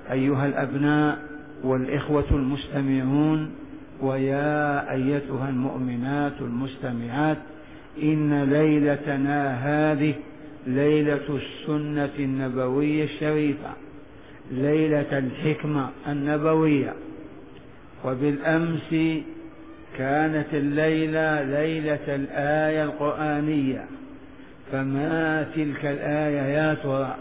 أيها الأبناء والإخوة المستمعون، ويا أيتها المؤمنات المستمعات، إن ليلتنا هذه ليلة السنة النبوية الشريفة، ليلة الحكمة النبوية. وبالأمس كانت الليلة ليلة الآية القرآنية، فما تلك الآية يا ترى؟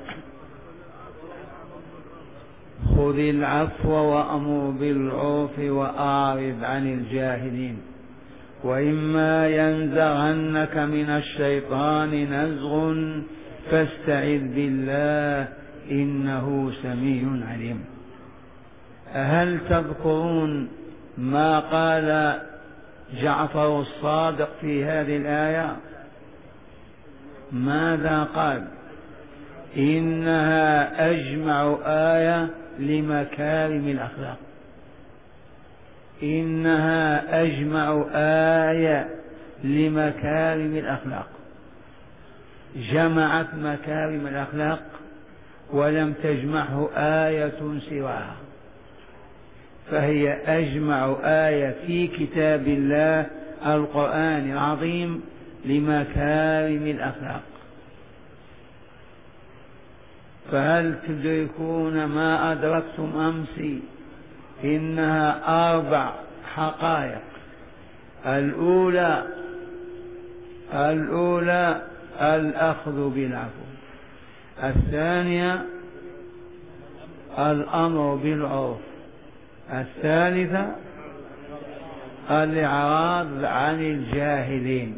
خذ العفو وأمر بالعرف وأعرض عن الجاهلين، وإما ينزغنك من الشيطان نزغ فاستعذ بالله إنه سميع عليم. هل تذكرون ما قال جعفر الصادق في هذه الآية؟ ماذا قال؟ إنها أجمع آية لمكارم الأخلاق، إنها أجمع آية لمكارم الأخلاق، جمعت مكارم الأخلاق ولم تجمعه آية سواها، فهي أجمع آية في كتاب الله القرآن العظيم لمكارم الأخلاق. فهل تدركون ما أدركتم أمس؟ إنها 4 حقائق. الأولى الأخذ بالعفو، الثانية الأمر بالعرف، الثالثة الإعراض عن الجاهلين،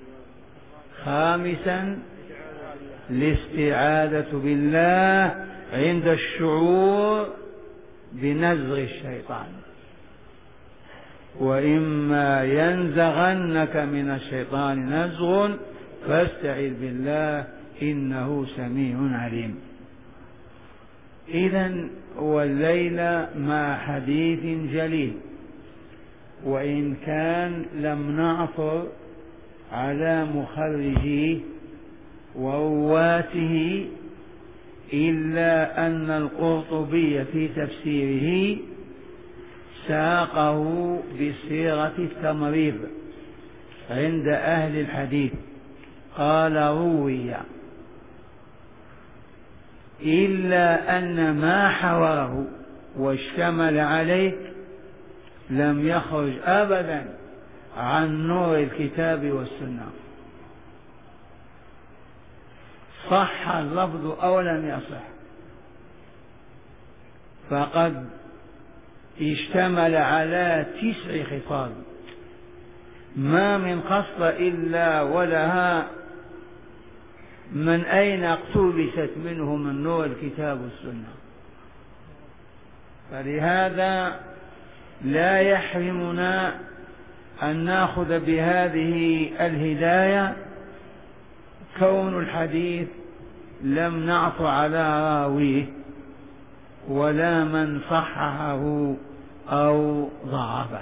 خامسا الاستعاذة بالله عند الشعور بنزغ الشيطان، وإما ينزغنك من الشيطان نزغ فاستعذ بالله إنه سميع عليم. إذن والليلة مع حديث جليل، وإن كان لم نعثر على مخرجيه ورواته إلا أن القرطبي في تفسيره ساقه بصيغة التمريض عند أهل الحديث، قال روي، إلا أن ما حواه واشتمل عليه لم يخرج أبدا عن نور الكتاب والسنة، صح اللفظ أو لم يصح، فقد اشتمل على 9 خصال، ما من خصلة إلا ولها من أين اقتبست منه من نور الكتاب والسنة. فلهذا لا يحرمنا أن نأخذ بهذه الهداية كون الحديث لم نعث على راويه ولا من صححه أو ضعفه،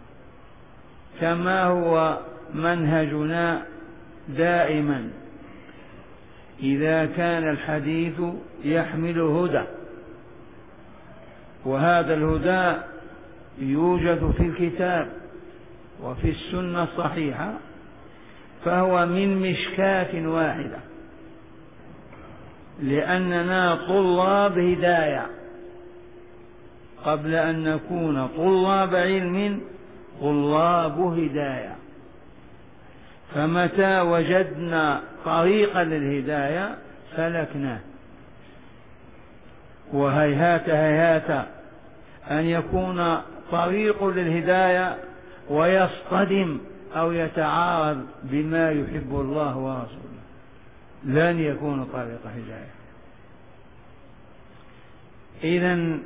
كما هو منهجنا دائما إذا كان الحديث يحمل هدى، وهذا الهدى يوجد في الكتاب وفي السنة الصحيحة، فهو من مشكاة واحدة، لأننا طلاب هداية قبل أن نكون طلاب علم، طلاب هداية. فمتى وجدنا طريقا للهداية سلكناه، وهيهات هيهات أن يكون طريق للهداية ويصطدم أو يتعارض بما يحب الله ورسوله، لن يكون طريق هداية. إذن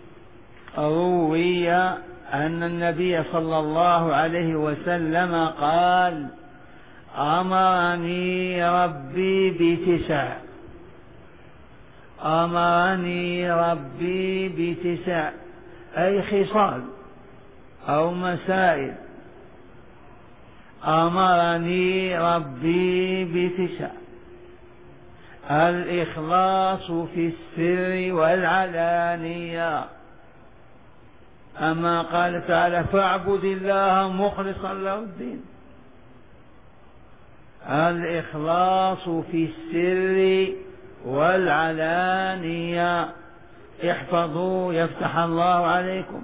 روي أن النبي صلى الله عليه وسلم قال: أمرني ربي ب9، أمرني ربي ب9، أي خصال أو مسائل، أمرني ربي ب9. الإخلاص في السر والعلانية. أما قال تعالى فاعبد الله مخلصا له الدين. الإخلاص في السر والعلانية. احفظوا يفتح الله عليكم.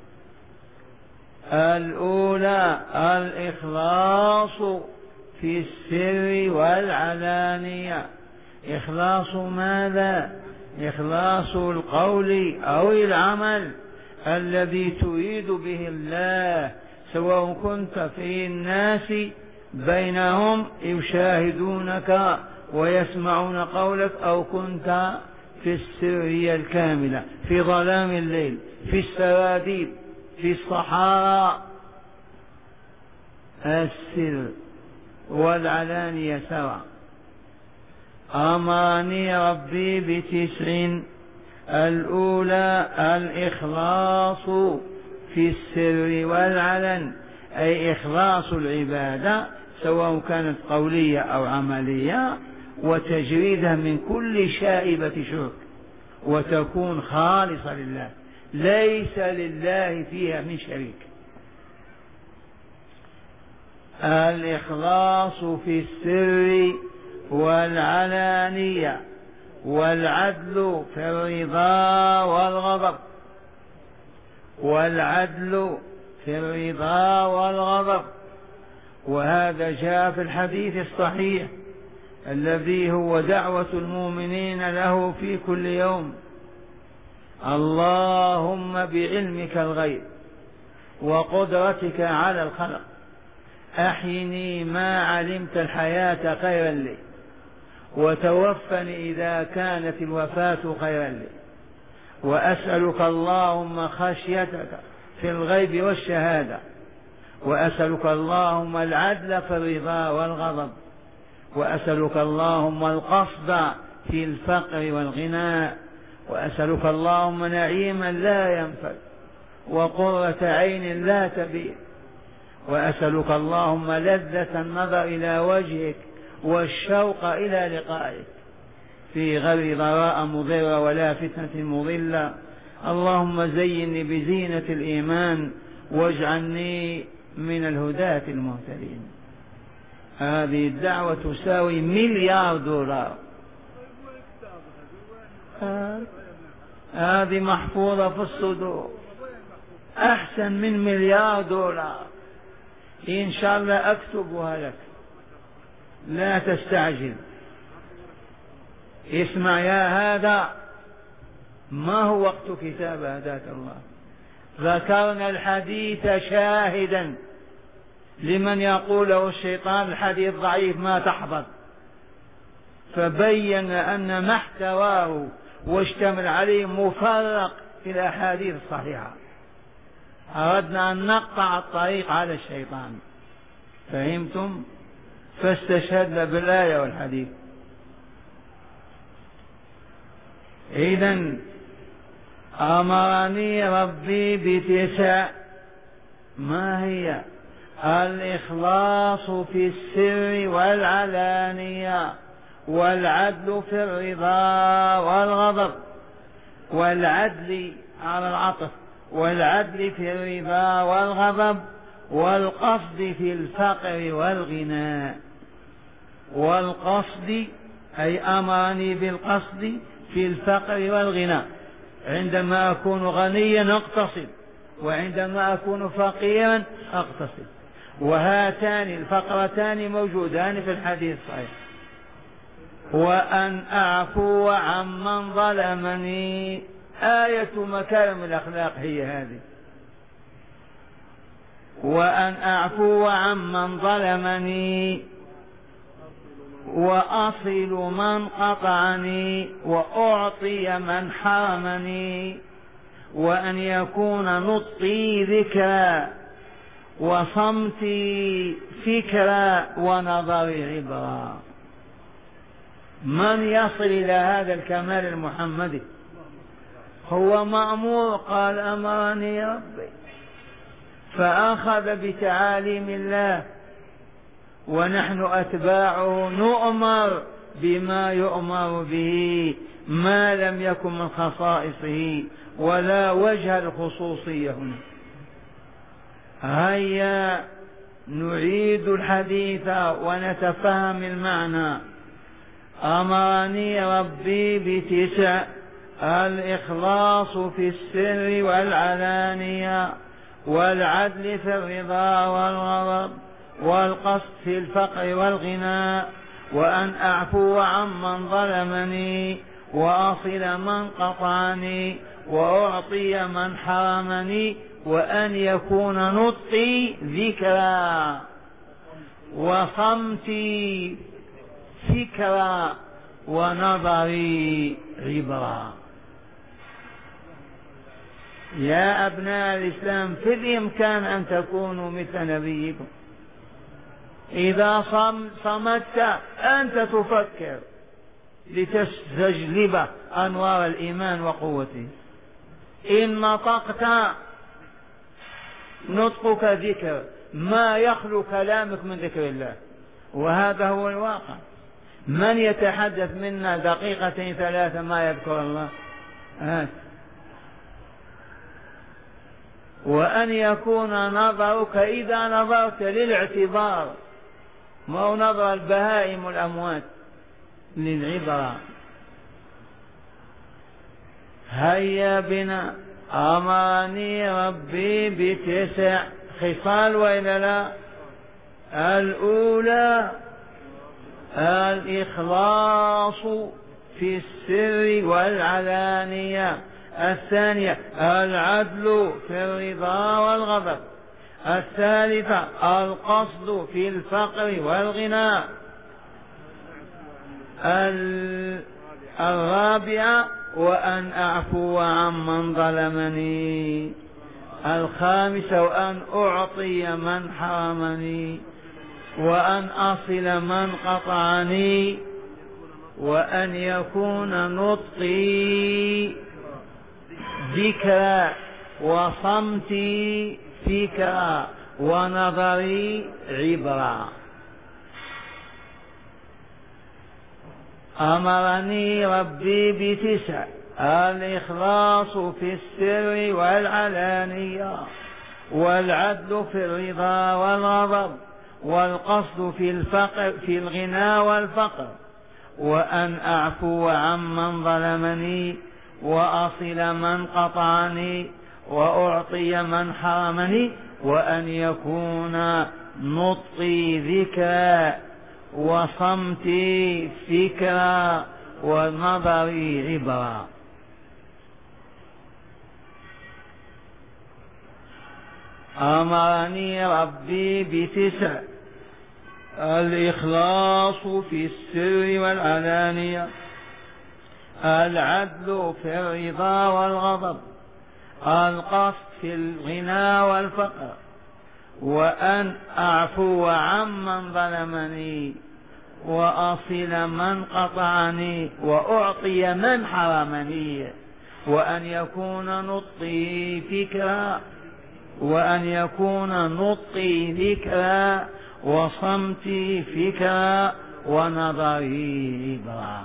الأولى الإخلاص في السر والعلانية. إخلاص ماذا؟ إخلاص القول أو العمل الذي تريد به الله، سواء كنت في الناس بينهم يشاهدونك ويسمعون قولك، أو كنت في السرية الكاملة، في ظلام الليل، في السراديب، في الصحراء. السر والعلانية سواء. أمرني ربي ب9. الأولى الإخلاص في السر والعلن، أي إخلاص العبادة سواء كانت قولية أو عملية، وتجريدها من كل شائبة شرك، وتكون خالصة لله، ليس لله فيها من شريك. الإخلاص في السر والعلانية، والعدل في الرضا والغضب. والعدل في الرضا والغضب، وهذا جاء في الحديث الصحيح الذي هو دعوة المؤمنين له في كل يوم: اللهم بعلمك الغيب وقدرتك على الخلق أحيني ما علمت الحياة خيرا لي، وتوفني إذا كانت الوفاة خيرا لي، وأسألك اللهم خشيتك في الغيب والشهادة، وأسألك اللهم العدل في الرضا والغضب، وأسألك اللهم القصد في الفقر والغناء، وأسألك اللهم نعيما لا ينفد وقرة عين لا تبيد، وأسألك اللهم لذة النظر إلى وجهك والشوق إلى لقائك في غير ضراء مضرة ولا فتنة مضلة. اللهم زيني بزينة الإيمان واجعلني من الهداة المهتدين. هذه الدعوة تساوي $1,000,000. هذه محفوظة في الصدور، أحسن من $1,000,000. إن شاء الله أكتبها لك، لا تستعجل. اسمع يا هذا، ما هو وقت كتاب هداك الله. ذكرنا الحديث شاهدا لمن يقول له الشيطان الحديث ضعيف ما تحضر، فبين أن ما احتواه واشتمل عليه مفرق في الأحاديث الصحيحة. أردنا أن نقطع الطريق على الشيطان، فهمتم؟ فاستشهدنا بالآية والحديث. إذن أمرني ربي ب9. ما هي؟ الإخلاص في السر والعلانية، والعدل في الرضا والغضب، والعدل على العطف، والعدل في الرضا والغضب، والقصد في الفقر والغناء. والقصد أي أمرني بالقصد في الفقر والغناء، عندما أكون غنيا أقتصد، وعندما أكون فقيرا أقتصد. وهاتان الفقرتان موجودان في الحديث الصحيح. وأن أعفو عمن ظلمني، آية مكارم الأخلاق هي هذه. وأن أعفو عمن ظلمني، وأصل من قطعني، وأعطي من حرمني، وأن يكون نطقي ذكرا، وصمتي فكرا، ونظري عبرا. من يصل إلى هذا الكمال المحمدي هو مأمور، قال أمرني ربي، فأخذ بتعاليم الله، ونحن أتباعه نؤمر بما يؤمر به ما لم يكن من خصائصه ولا وجه الخصوصية هنا. هيا نعيد الحديث ونتفهم المعنى. أمرني ربي بتسع: الإخلاص في السر والعلانية، والعدل في الرضا والغضب، والقصد في الفقر والغنى، وأن أعفو عمن ظلمني، وأصل من قطعني، وأعطي من حرمني، وأن يكون نطقي ذكرا، وصمتي فكرا، ونظري عبرا. يا أبناء الإسلام، في الإمكان أن تكونوا مثل نبيكم. إذا صمت أنت تفكر لتستجلب أنوار الإيمان وقوته. إن نطقت نطقك ذكر، ما يخلو كلامك من ذكر الله، وهذا هو الواقع. من يتحدث منا دقيقتين ثلاثة ما يذكر الله؟ وأن يكون نظرك إذا نظرت للاعتبار، ما هو نظر البهائم والأموات، للعبرة. هيا بنا. أمرني ربي بتسع خصال وإلا لا؟ الأولى الإخلاص في السر والعلانية، الثانية العدل في الرضا والغضب، الثالثة القصد في الفقر والغنى، الرابعة وأن أعفو عمن ظلمني، الخامسة وأن أعطي من حرمني، وأن أصل من قطعني، وأن يكون نطقي ذكرا، وصمتي فكرا، ونظري عبرا. أمرني ربي بتسع: الإخلاص في السر والعلانية، والعدل في الرضا والغضب، والقصد في الفقر في الغنى والفقر، وأن أعفو عمن ظلمني، وأصل من قطعني، وأعطي من حرمني، وأن يكون نطقي ذكرا، وصمتي فكرا، ونظري عبرا. أمرني ربي بتسع: الإخلاص في السر والعلانية، العدل في الرضا والغضب، القصد في الغنى والفقر، وأن أعفو عمن ظلمني، وأصل من قطعني، وأعطي من حرمني، وأن يكون نطقي فكرا، وأن يكون نطقي ذكرا، وصمتي فكرا، ونظري عبرا.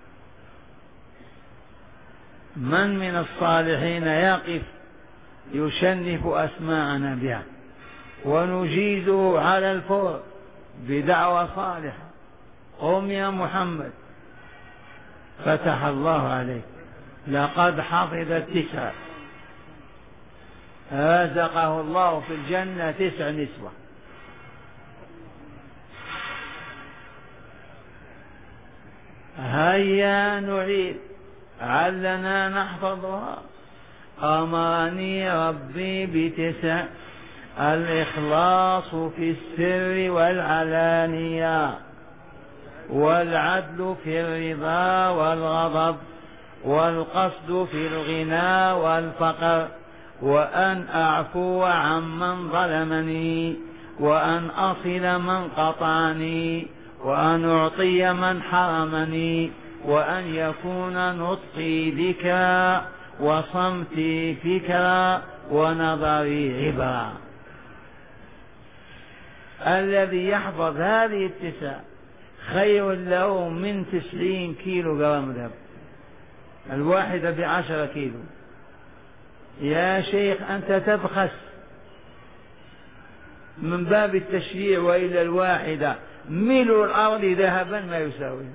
من الصالحين يقف يشنف أسماعنا بها ونجيزه على الفور بدعوة صالحة؟ قم يا محمد، فتح الله عليك، لقد حفظ التسع، رزقه الله في الجنة 9 نسوة. هيا نعيد علنا نحفظها. أمرني ربي بتسع: الإخلاص في السر والعلانية، والعدل في الرضا والغضب، والقصد في الغنى والفقر، وأن أعفو عمن ظلمني، وأن أصل من قطعني، وأن أعطي من حرمني، وأن يكون نطقي ذكرا، وصمتي فكرا، ونظري عبرا. الذي يحفظ هذه التسع خير له من 90 كيلو جرام ذهب، الواحدة ب10 كيلو. يا شيخ أنت تبخس من باب التشريع، وإلا الواحدة ملء الأرض ذهبا ما يساوي.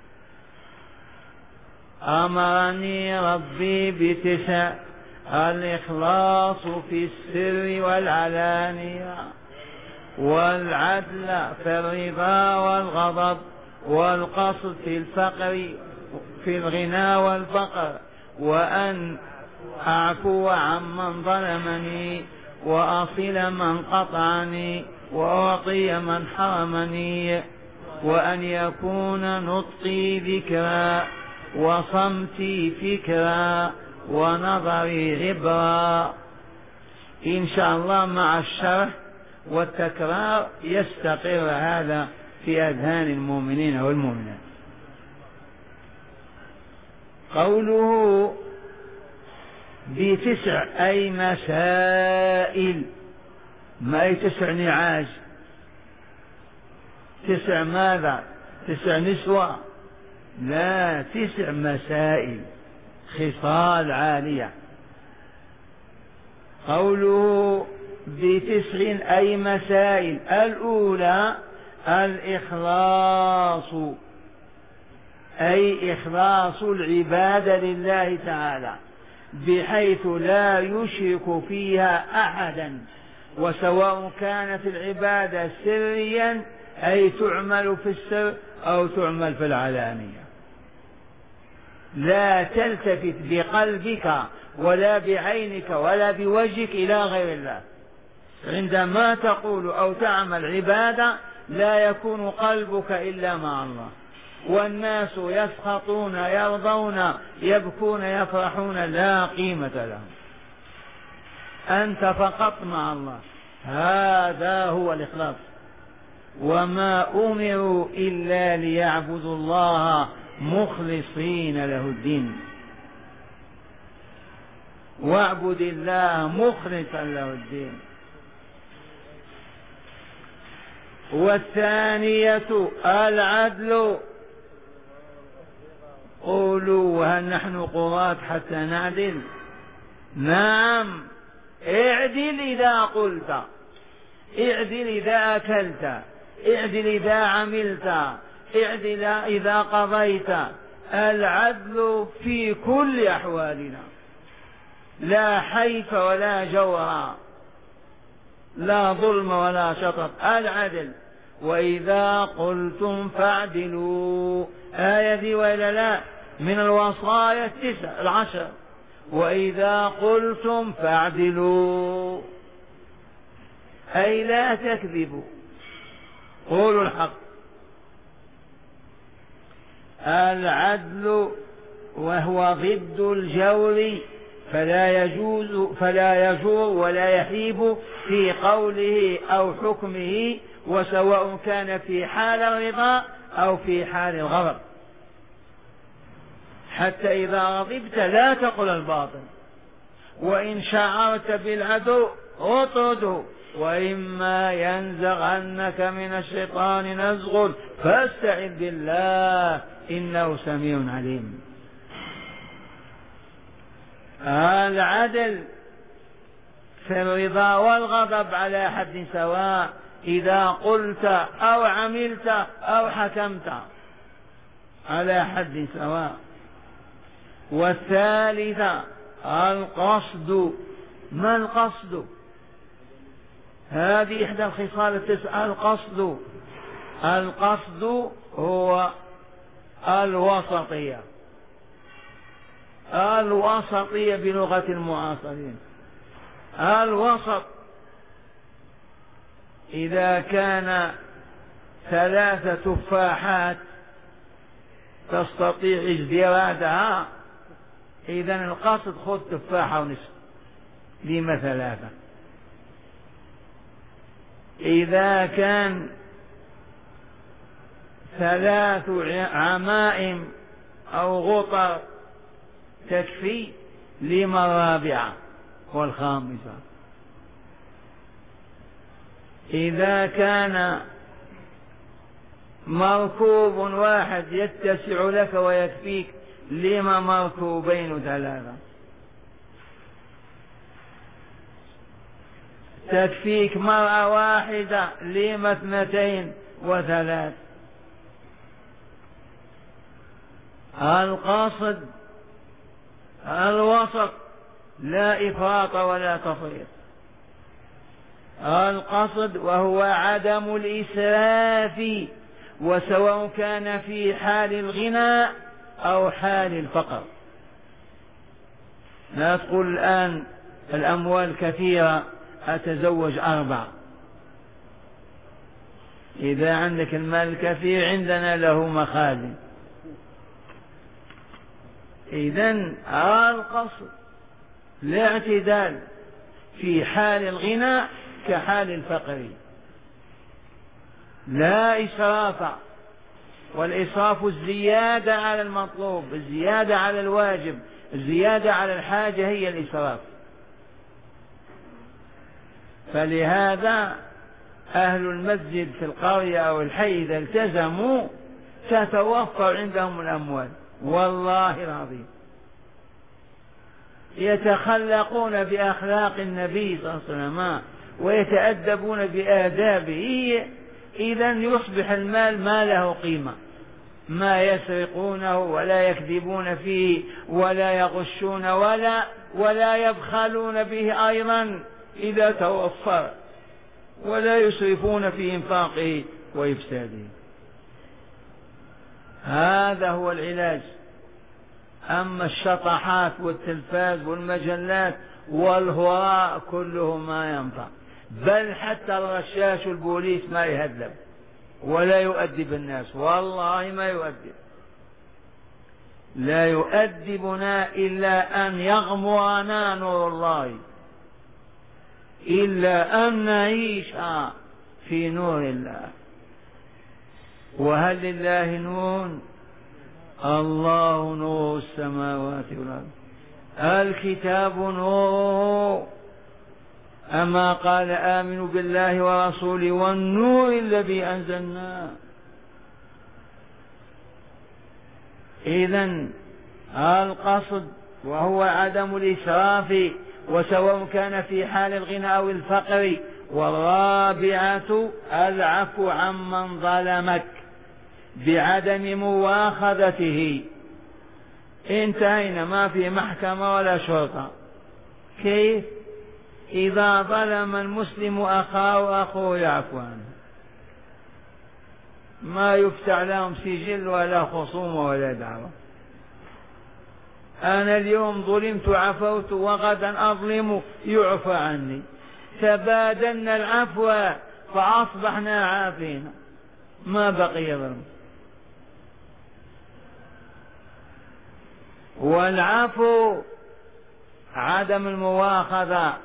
أمرني ربي ب9: الإخلاص في السر والعلانية، والعدل في الرضا والغضب، والقصد في الفقر في الغنى والفقر، وأن أعفو عمن ظلمني، وأصل من قطعني، وأعطي من حرمني، وأن يكون نطقي ذكرا، وصمتي فكرا، ونظري عبرا. إن شاء الله مع الشرح والتكرار يستقر هذا في أذهان المؤمنين والمؤمنات. قوله ب9 أي مسائل، ما أي 9 نعاج، 9 ماذا؟ 9 نسوة؟ لا، 9 مسائل، خصال عالية. قوله ب9 أي مسائل: الأولى الإخلاص، أي إخلاص العبادة لله تعالى بحيث لا يشرك فيها أحدا، وسواء كانت العبادة سريا أي تعمل في السر أو تعمل في العلانية. لا تلتفت بقلبك ولا بعينك ولا بوجهك إلى غير الله. عندما تقول أو تعمل عبادة لا يكون قلبك إلا مع الله، والناس يسخطون يرضون يبكون يفرحون لا قيمة لهم، أنت فقط مع الله. هذا هو الإخلاص. وما أمروا إلا ليعبدوا الله مخلصين له الدين، واعبد الله مخلصا له الدين. والثانية العدل. قولوا هل نحن قضاة حتى نعدل؟ نعم، اعدل إذا قلت، اعدل إذا أكلت، اعدل إذا عملت، اعدل إذا قضيت. العدل في كل أحوالنا، لا حيف ولا جور، لا ظلم ولا شطط، العدل. وإذا قلتم فاعدلوا، آية دي وإلا لا؟ من الوصايا 10. وإذا قلتم فاعدلوا أي لا تكذبوا، قولوا الحق. العدل وهو ضد الجور، فلا يجور ولا يحيب في قوله أو حكمه، وسواء كان في حال الرضا أو في حال الغضب. حتى إذا غضبت لا تقل الباطل، وإن شعرت بالعدو اطرده، وإما ينزغنك من الشيطان نزغ فاستعذ بالله إنه سميع عليم. العدل في الرضا والغضب على حد سواء، إذا قلت أو عملت أو حكمت على حد سواء. والثالثة القصد. ما القصد؟ هذه إحدى الخصال 9. القصد هو الوسطية، الوسطية بلغة المعاصرين. الوسط إذا كان 3 تفاحات تستطيع اجترادها، إذن القصد خذ تفاحة ونصف، لما 3. إذا كان 3 عمائم أو غطر تكفي، لما 4 والخامسة. إذا كان مركوب واحد يتسع لك ويكفيك، لما مركوبين 3؟ تكفيك مرأة واحدة، لما 2 و3؟ القصد الوسط، لا إفراط ولا تفريط. القصد وهو عدم الإسراف، وسواء كان في حال الغنى أو حال الفقر. لا تقول الآن الأموال كثيرة أتزوج 4. إذا عندك المال كثير عندنا له مخازن. إذن القصد الاعتدال في حال الغنى كحال الفقر، لا إسراف. والإسراف الزيادة على المطلوب، الزيادة على الواجب، الزيادة على الحاجة هي الإسراف. فلهذا أهل المسجد في القرية أو الحي إذا التزموا تتوفر عندهم الأموال، والله العظيم يتخلقون بأخلاق النبي صلى الله عليه وسلم ويتأدبون بآدابه. إذا يصبح المال ما له قيمة، ما يسرقونه ولا يكذبون فيه ولا يغشون ولا يبخلون به أيضا إذا توفر، ولا يسرفون في إنفاقه وإفساده. هذا هو العلاج. أما الشطحات والتلفاز والمجلات والهراء كله ما ينفع، بل حتى الرشاش والبوليس ما يهذب ولا يؤدب الناس، والله ما يؤدب. لا يؤدبنا إلا أن يغمرنا نور الله، إلا أن نعيش في نور الله. وهل لله نور؟ الله نور السماوات والأرض. الكتاب نور، أما قال آمنوا بالله ورسوله والنور الذي أنزلنا. إذن القصد وهو عدم الإسراف، وسواء كان في حال الغنى أو الفقر. والرابعة العفو عمن ظلمك بعدم مواخذته. انتهينا، ما في محكمة ولا شرطة. كيف؟ إذا ظلم المسلم أخاه أخوه يعفو عنه، ما يفتح لهم سجل ولا خصومة ولا دعوة. أنا اليوم ظلمت عفوت، وغدا أظلم يعفى عني. تبادلنا العفو فأصبحنا عافين، ما بقي ظلم. والعفو عدم المواخذة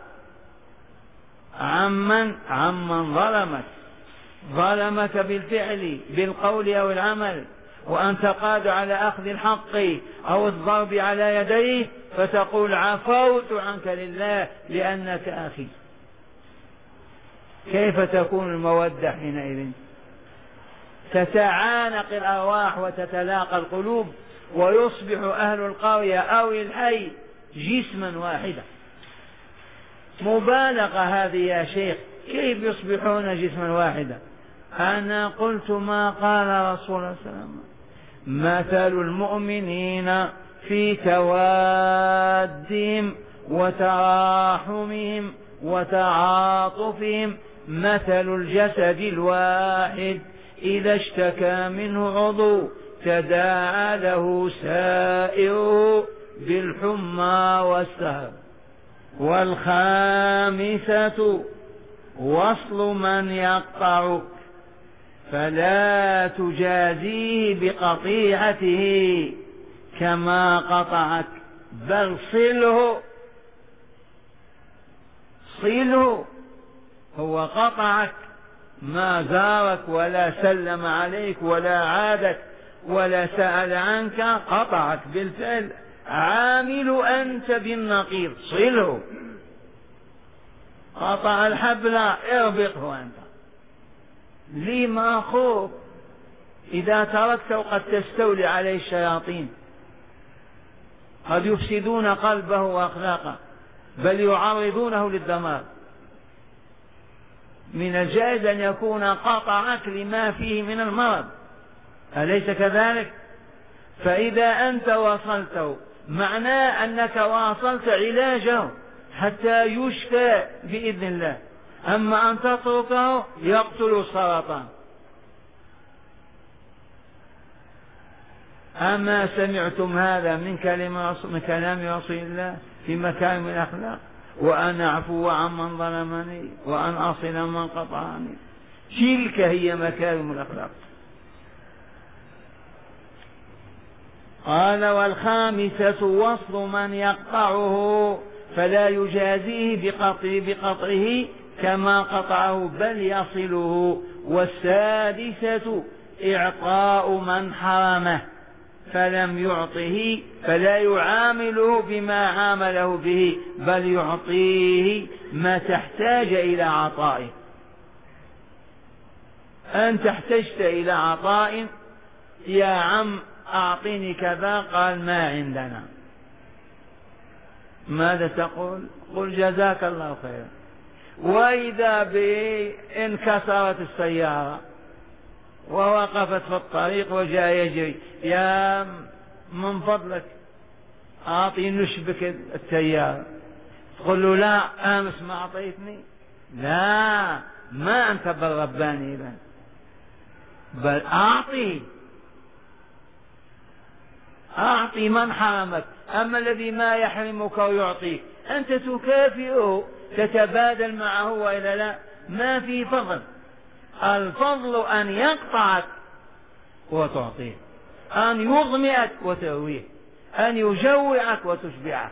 عمن ظلمك بالفعل بالقول أو العمل، وأنت قادر على أخذ الحق أو الضرب على يديه، فتقول عفوت عنك لله لأنك أخي. كيف تكون المودة حينئذ؟ تتعانق الأرواح وتتلاقى القلوب، ويصبح أهل القرية أو الحي جسما واحدا. مبالغة هذه يا شيخ، كيف يصبحون جسما واحدا؟ أنا قلت ما قال رسول الله صلى الله عليه وسلم: مثل المؤمنين في توادهم وتراحمهم وتعاطفهم مثل الجسد الواحد إذا اشتكى منه عضو تداعى له سائره بالحمى والسهر. والخامسة وصل من يقطعك فلا تجازيه بقطيعته كما قطعك، بل صله. هو قطعك، ما زارك ولا سلم عليك ولا عادك ولا سأل عنك، قطعك بالفعل. عامل أنت بالنقيض، صله. قطع الحبل اربطه أنت. لما أخوك إذا تركته قد تستولي عليه الشياطين، قد يفسدون قلبه وأخلاقه، بل يعرضونه للدمار. من الجائز أن يكون قطعك لما فيه من المرض، أليس كذلك؟ فإذا أنت واصلته معناه أنك واصلت علاجه حتى يشفى بإذن الله. أما أن تتركه يقتل السرطان. أما سمعتم هذا من كلام رسول الله في مكارم الأخلاق؟ وأن أعفو عمن ظلمني وأن أصل من قطعني. تلك هي مكارم الأخلاق. قال: والخامسة وصل من يقطعه فلا يجازيه بقطعه كما قطعه بل يصله. والسادسة إعطاء من حرمه فلم يعطه فلا يعامله بما عامله به بل يعطيه ما تحتاج إلى عطائه. أنت احتجت إلى عطاء، يا عم أعطيني كذا، قال ما عندنا، ماذا تقول؟ قل جزاك الله خيرا. وإذا انكسرت السيارة ووقفت في الطريق وجاء يجري، يا من فضلك أعطي نشبك السيارة، تقول له لا أمس ما أعطيتني؟ لا، ما أنت بالرباني إذن، بل أعطي من حرمك. أما الذي ما يحرمك ويعطيك أنت تكافئه، تتبادل معه، وإلا لا ما في فضل. الفضل أن يقطعك وتعطيه، أن يظمئك وترويه، أن يجوعك وتشبعك.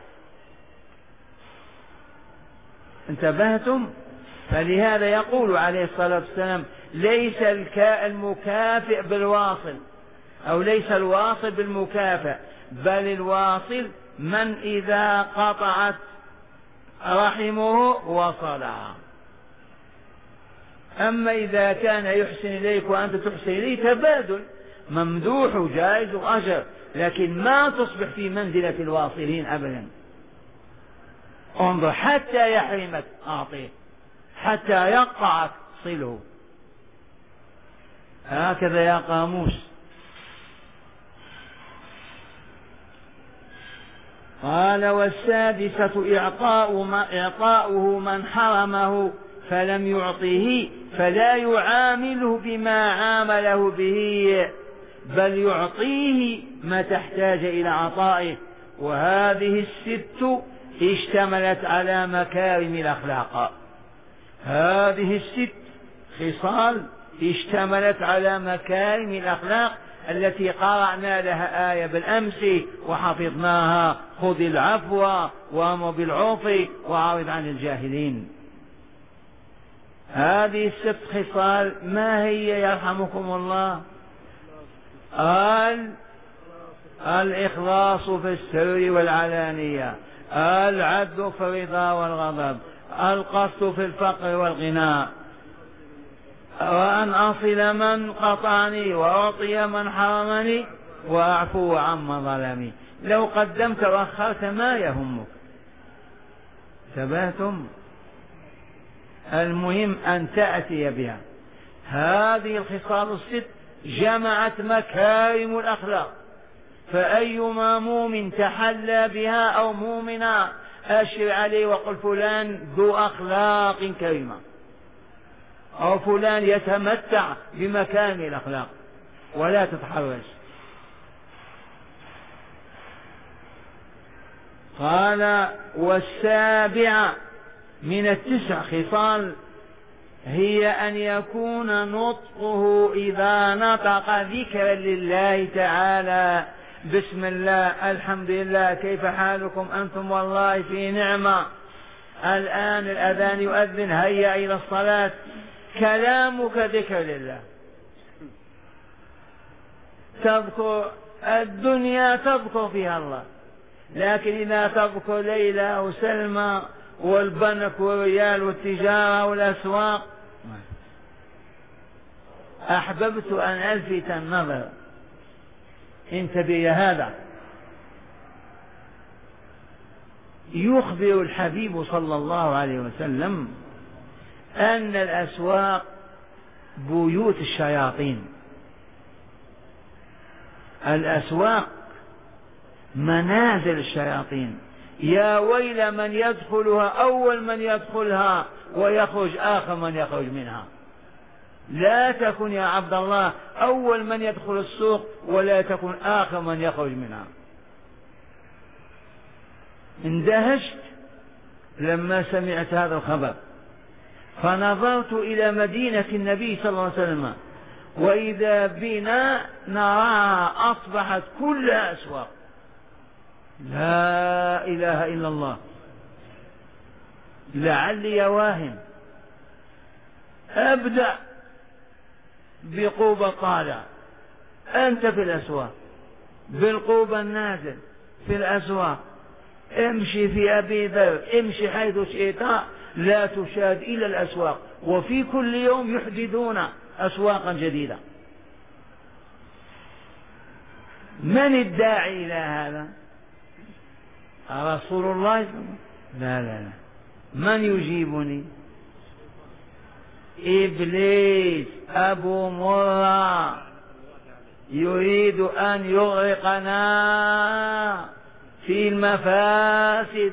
انتبهتم؟ فلهذا يقول عليه الصلاة والسلام: ليس المكافئ بالواصل، أو ليس الواصل بالمكافئ، بل الواصل من إذا قطعت رحمه وصلها. أما إذا كان يحسن إليك وأنت تحسن إليه تبادل ممدوح وجائز وأجر، لكن ما تصبح في منزلة الواصلين أبدا. انظر، حتى يحرمك أعطيه، حتى يقطعك صله. هكذا يا قاموس. قال: والسادسة إعطاؤه من حرمه فلم يعطه فلا يعامله بما عامله به بل يعطيه ما تحتاج إلى عطائه. وهذه الست اشتملت على مكارم الأخلاق. هذه الست خصال اشتملت على مكارم الأخلاق التي قرأنا لها آية بالأمس وحفظناها: خذ العفو وأمر بالعرف وأعرض عن الجاهلين. هذه الست خصال ما هي يرحمكم الله؟ الإخلاص في السر والعلانية، العدل في الرضا والغضب، القصد في الفقر والغنى، وأن أصل من قطعني وأعطي من حرمني وأعفو عمن ظلمني. لو قدمت وأخرت ما يهمك. ثباتم؟ المهم أن تأتي بها. هذه الخصال الست جمعت مكارم الأخلاق، فأيما مؤمن تحلى بها أو مؤمنا أشر عليه وقل فلان ذو أخلاق كريمة، أو فلان يتمتع بمكارم الأخلاق، ولا تتحرج. قال: والسابعة من التسع خصال هي أن يكون نطقه إذا نطق ذكرا لله تعالى: بسم الله، الحمد لله، كيف حالكم أنتم؟ والله في نعمة، الآن الأذان يؤذن، هيا إلى الصلاة. كلامك ذكر لله. تذكر الدنيا تذكر فيها الله، لكن إذا تذكر ليلى وسلمى والبنك والريال والتجارة والأسواق أحببت أن ألفت النظر، انتبه إلى هذا. يخبر الحبيب صلى الله عليه وسلم أن الأسواق بيوت الشياطين، الأسواق منازل الشياطين، يا ويل من يدخلها أول من يدخلها ويخرج آخر من يخرج منها. لا تكن يا عبد الله أول من يدخل السوق ولا تكن آخر من يخرج منها. اندهشت لما سمعت هذا الخبر، فنظرت إلى مدينة النبي صلى الله عليه وسلم، وإذا بنا نراها أصبحت كلها أسواق. لا إله إلا الله. لعلي واهم أبدأ بقوبة طالع، أنت في الأسواق، بالقوبة النازل في الأسواق، امشي في أبي ذر، امشي حيث شئت، لا تشاد إلى الأسواق، وفي كل يوم يحدثون أسواقا جديدة. من الداعي إلى هذا؟ رسول الله؟ لا لا لا. من يجيبني؟ إبليس أبو مرة يريد أن يغرقنا في المفاسد.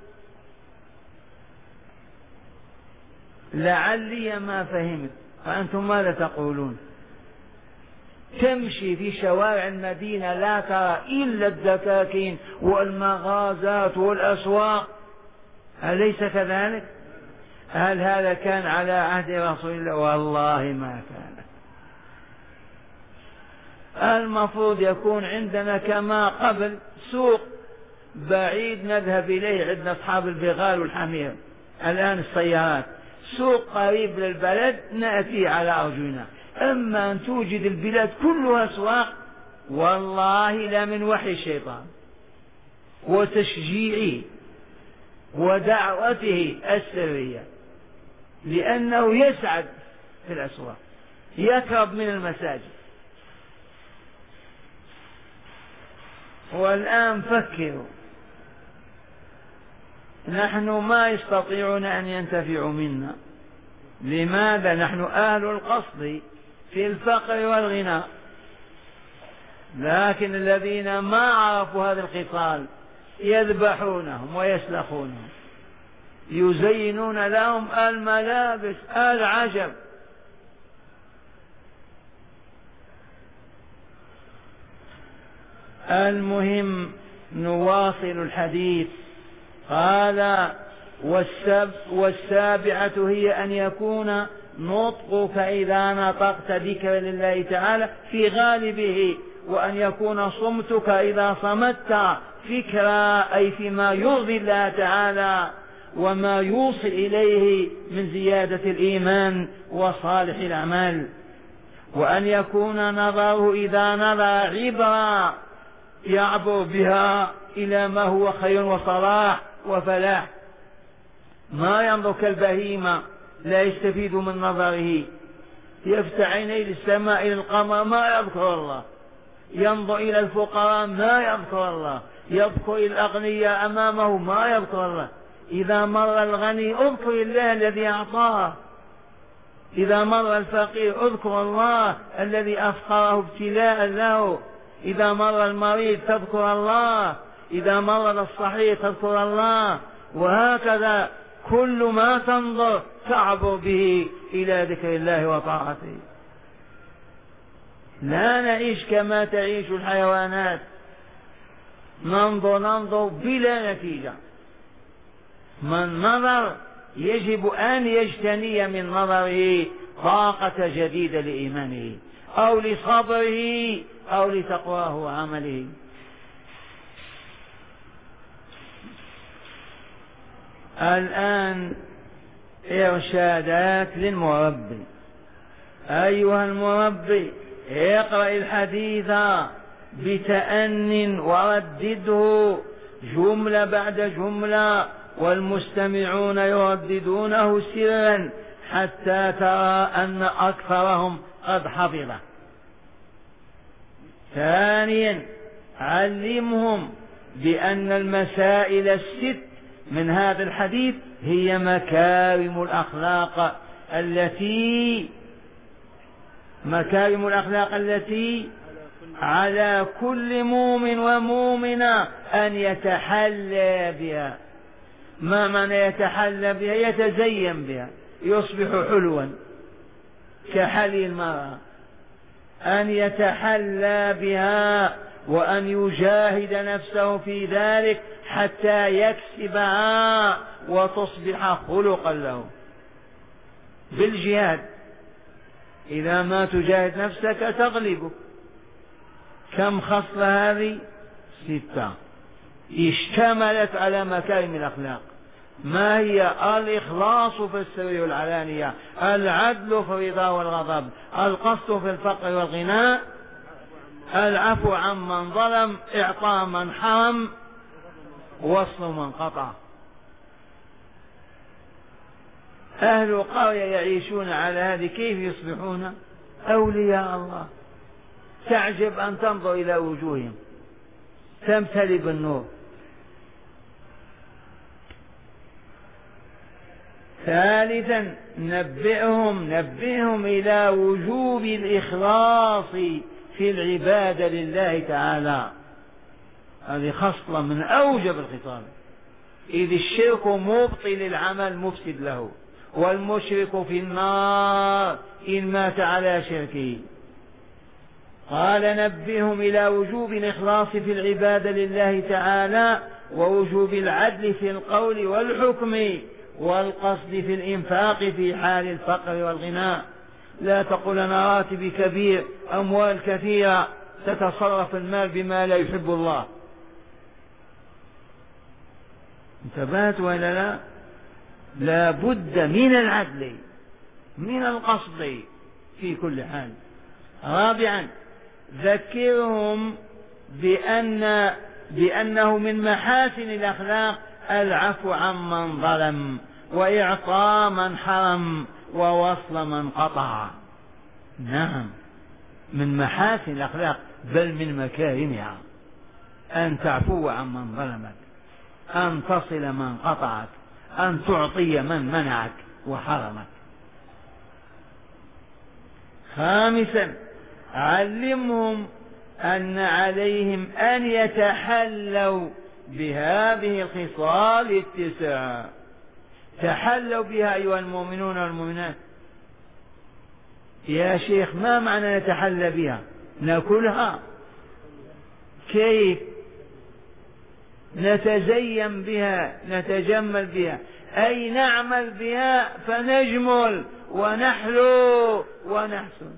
لعلي ما فهمت، فأنتم ماذا تقولون؟ تمشي في شوارع المدينة لا ترى إلا الدكاكين والمغازات والأسواق، أليس كذلك؟ هل هذا كان على عهد رسول الله؟ والله ما كان. المفروض يكون عندنا كما قبل سوق بعيد نذهب إليه، عندنا أصحاب البغال والحمير، الآن السيارات، سوق قريب للبلد نأتي على أرجلنا. أما أن توجد البلاد كلها أسواق، والله لا من وحي الشيطان وتشجيعه ودعوته السرية، لأنه يسعد في الأسواق، يقرب من المساجد. والآن فكروا، نحن ما يستطيعون أن ينتفعوا منا. لماذا؟ نحن أهل القصد في الفقر والغنى، لكن الذين ما عرفوا هذا الخصال يذبحونهم ويسلخونهم، يزينون لهم الملابس. العجب. المهم نواصل الحديث. قال والسابعة هي أن يكون نطقك إذا نطقت ذكر لله تعالى في غالبه، وأن يكون صمتك إذا صمت فكرا، أي فيما يرضي الله تعالى وما يوصل إليه من زيادة الإيمان وصالح الأعمال. وأن يكون نظره إذا نظر عبرا يعبر بها إلى ما هو خير وصلاح وفلاح، ما ينظر كالبهيمة لا يستفيد من نظره، يفتح عينيه للسماء إلى القمر ما يذكر الله، ينظر إلى الفقراء ما يذكر الله، يذكر الأغنياء أمامه ما يذكر الله. إذا مر الغني اذكر الله الذي أعطاه، إذا مر الفقير اذكر الله الذي أفقره ابتلاء له، إذا مر المريض تذكر الله، إذا مر الصحيح تذكر الله، وهكذا كل ما تنظر تعبر به إلى ذكر الله وطاعته. لا نعيش كما تعيش الحيوانات، ننظر بلا نتيجة. من نظر يجب أن يجتني من نظره طاقة جديدة لإيمانه أو لصبره أو لتقواه وعمله. الآن إرشادات للمربي. أيها المربي اقرأ الحديث بتأن وردده جملة بعد جملة، والمستمعون يرددونه سرا حتى ترى أن أكثرهم قد حفظه. ثانيا علمهم بأن المسائل الست من هذا الحديث هي مكارم الأخلاق التي على كل مؤمن ومؤمنة أن يتحلى بها. ما معنى يتحلى بها؟ يتزين بها، يصبح حلوا كحلي المرأة، أن يتحلى بها وأن يجاهد نفسه في ذلك حتى يكسبها وتصبح خلقا له بالجهاد. إذا ما تجاهد نفسك تغلبك. كم خصلة هذه؟ 6 اشتملت على مكارم الأخلاق. ما هي؟ الإخلاص في السر والعلانية، العدل في الرضا والغضب، القسط في الفقر والغنى، العفو عمن ظلم، إعطاء من حرم، وصل من قطع. أهل القرية يعيشون على هذه، كيف يصبحون أولياء الله؟ تعجب أن تنظر إلى وجوههم تمتلئ بالنور. ثالثا نبئهم إلى وجوب الإخلاص في العبادة لله تعالى. هذه خصلة من أوجب الخصال، إذ الشرك مبطل العمل مفسد له، والمشرك في النار إن مات على شركه. قال نبئهم إلى وجوب الإخلاص في العبادة لله تعالى، ووجوب العدل في القول والحكم، والقصد في الإنفاق في حال الفقر والغنى. لا تقل أنا راتبي كبير، أموال كثيرة، تتصرف المال بما لا يحب الله. انتبهت ولا لا؟ لا بد من العدل، من القصد في كل حال. رابعا ذكرهم بأنه من محاسن الأخلاق العفو عمن ظلم، وإعطاء من حرم، ووصل من قطع. نعم، من محاسن الأخلاق بل من مكارمها أن تعفو عمن ظلمك، أن تصل من قطعك، أن تعطي من منعك وحرمك. خامسا علمهم أن عليهم أن يتحلوا بهذه الخصال 9. تحلوا بها أيها المؤمنون والمؤمنات. يا شيخ ما معنى نتحلى بها؟ نأكلها؟ كيف؟ نتزين بها، نتجمل بها، أي نعمل بها فنجمل ونحلو ونحسن.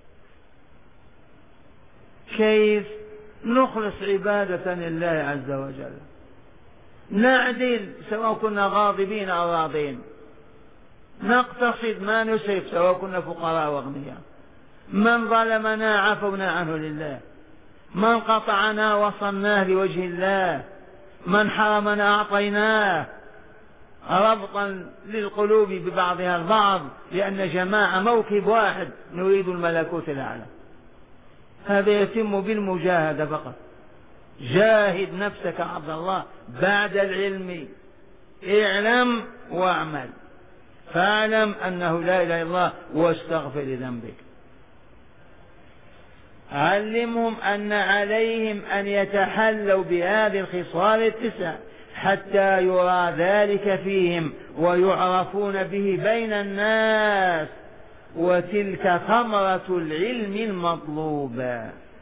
كيف؟ نخلص عبادة لله عز وجل، نعدل سواء كنا غاضبين أو راضين، نقتصد ما نسرف سواء كنا فقراء واغنياء، من ظلمنا عفونا عنه لله، من قطعنا وصلناه لوجه الله، من حرمنا أعطيناه، ربطا للقلوب ببعضها البعض، لأن جماعة موكب واحد نريد الملكوت الأعلى. هذا يتم بالمجاهدة فقط. جاهد نفسك عبد الله بعد العلم، اعلم واعمل، فاعلم أنه لا إله إلا الله واستغفر لذنبك. علمهم أن عليهم أن يتحلوا بهذه الخصال 9 حتى يرى ذلك فيهم ويعرفون به بين الناس، وتلك ثمرة العلم المطلوب.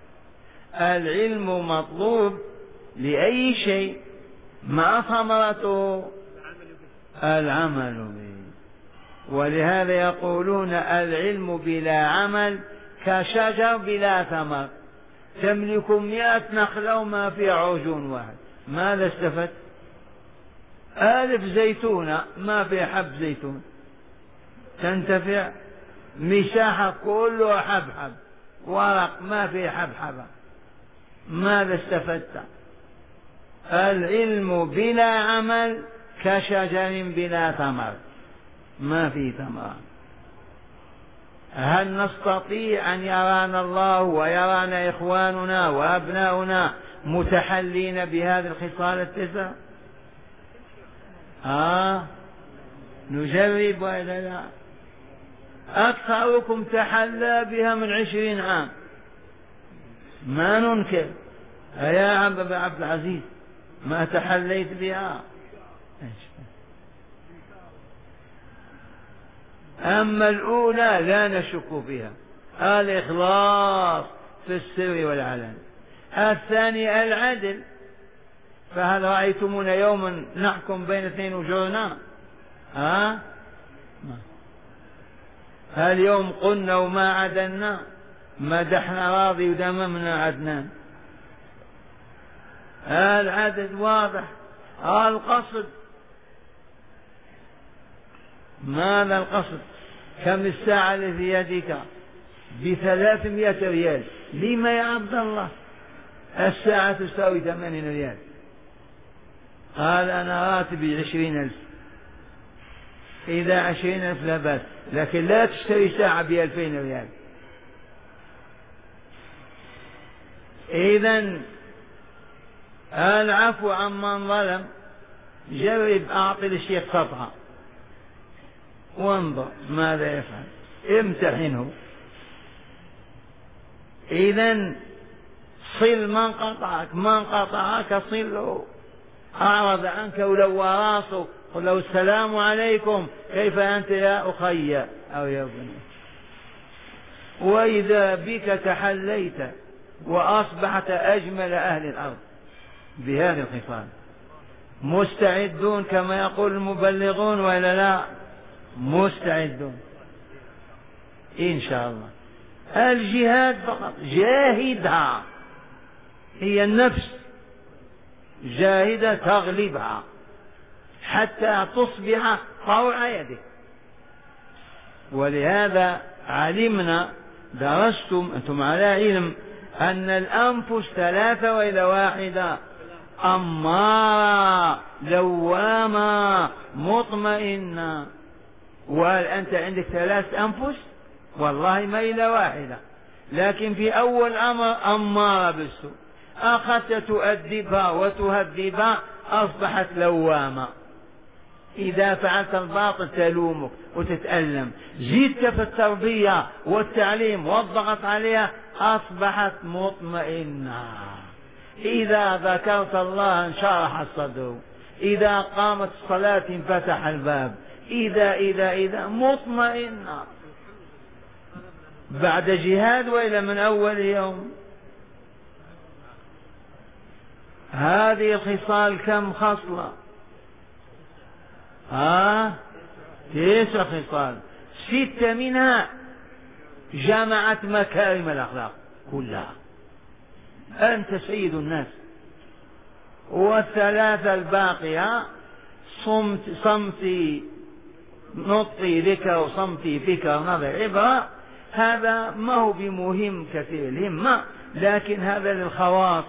العلم مطلوب لأي شيء، ما ثمرته؟ العمل به. ولهذا يقولون العلم بلا عمل كشجر بلا ثمر، تملك 100 نخلة وما فيها عرجون واحد، ماذا استفدت؟ 1000 زيتونة ما فيها حب زيتون، تنتفع؟ مساحة كلها حبحب، ورق ما فيه حبحبة، ماذا استفدت؟ العلم بلا عمل كشجر بلا ثمر، ما فيه ثمرة. هل نستطيع أن يرانا الله ويرانا إخواننا وأبناؤنا متحلين بهذه الخصال التسع؟ نجرب وإلا لا؟ أكثركم تحلى بها من 20 عام، ما ننكر. يا عبد العزيز ما تحليت بها؟ أما الأولى لا نشك فيها، الإخلاص في السر والعلن. الثاني العدل، فهل رأيتمونا يوما نحكم بين اثنين وجورنا؟ هل يوم قلنا وما عدلنا؟ مدحنا راضي ودممنا عدنان. العدل واضح. القصد، ماذا القصد؟ كم الساعة اللي في يدك؟ ب300 ريال. لما يا عبد الله؟ الساعة تساوي 80 ريال. قال أنا راتبي 20,000. إذا 20,000 لا بأس، لكن لا تشتري ساعة ب2,000 ريال. إذن العفو عمن ظلم. جرب أعطي للشيخ صفحة وانظر ماذا يفعل، امتحنه. إذن صل من قطعك، من قطعك صله. أعرض عنك ولو وراسك، قل له السلام عليكم كيف أنت يا أخي أو يا ابني. وإذا بك تحليت وأصبحت أجمل أهل الأرض بهذه الخصال. مستعدون كما يقول المبلغون ولا لا؟ مستعدون إن شاء الله. الجهاد فقط، جاهدها، هي النفس جاهدة تغلبها حتى تصبح طوع يدك. ولهذا علمنا، درستم أنتم على علم أن الأنفس 3 وإلى 1: أمارة، لوامة، مطمئنة. وهل أنت عندك 3 أنفس؟ والله ما إلى 1، لكن في أول أمر أمارة بالسوء، أخذت تؤدبها وتهذبها أصبحت لوامة. إذا فعلت الباطل تلومك وتتألم. زدت في التربية والتعليم والضغط عليها أصبحت مطمئنة. إذا ذكرت الله انشرح الصدر، إذا قامت الصلاة انفتح الباب، إذا مطمئنة بعد جهاد وإلى من أول يوم. هذه الخصال كم خصلة؟ 9 خصال. 6 منها جمعت مكارم الأخلاق كلها، أنت سيد الناس. وال3 الباقية صمتي نطقي ذكر وصمتي فكر نظر عبرة. هذا ما هو بمهم كثير الهمة، لكن هذا للخواص.